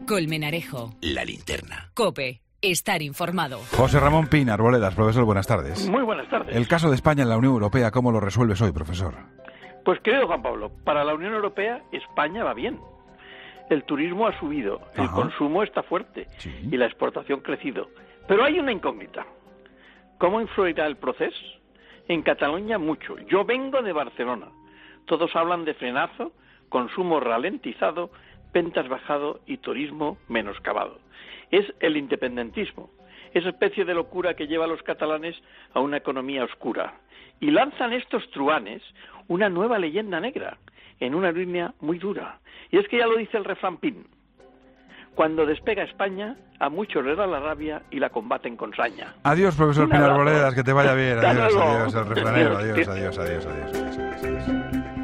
Colmenarejo. La linterna. COPE. Estar informado. José Ramón Pina Arboledas, profesor, buenas tardes. Muy buenas tardes. El caso de España en la Unión Europea, ¿cómo lo resuelves hoy, profesor? Pues querido Juan Pablo, para la Unión Europea España va bien. El turismo ha subido, el consumo está fuerte y la exportación crecido. Pero hay una incógnita. ¿Cómo influirá el proceso? En Cataluña mucho. Yo vengo de Barcelona. Todos hablan de frenazo, consumo ralentizado, ventas bajado y turismo menoscabado. Es el independentismo, esa especie de locura que lleva a los catalanes a una economía oscura. Y lanzan estos truanes una nueva leyenda negra, en una línea muy dura. Y es que ya lo dice el refrán Pin. Cuando despega España, a muchos les da la rabia y la combaten con saña. Adiós, profesor Pina Arboledas, que te vaya bien. Adiós, Hasta luego. adiós, el refranero. Adiós.